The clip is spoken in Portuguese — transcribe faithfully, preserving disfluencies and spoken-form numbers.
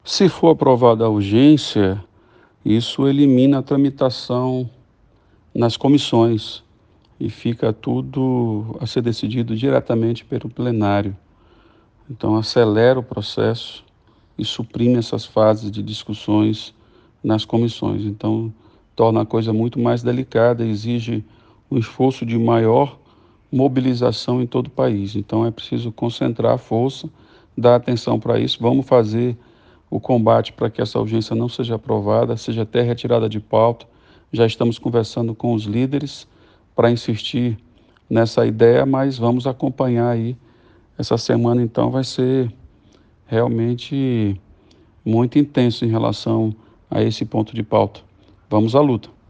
Se for aprovada a urgência, isso elimina a tramitação nas comissões e fica tudo a ser decidido diretamente pelo plenário. Então, acelera o processo e suprime essas fases de discussões nas comissões. Então, torna a coisa muito mais delicada, exige um esforço de maior mobilização em todo o país. Então, é preciso concentrar a força, dar atenção para isso. Vamos fazer o combate para que essa urgência não seja aprovada, seja até retirada de pauta. Já estamos conversando com os líderes para insistir nessa ideia, mas vamos acompanhar aí. Essa semana, então, vai ser realmente muito intenso em relação a esse ponto de pauta. Vamos à luta.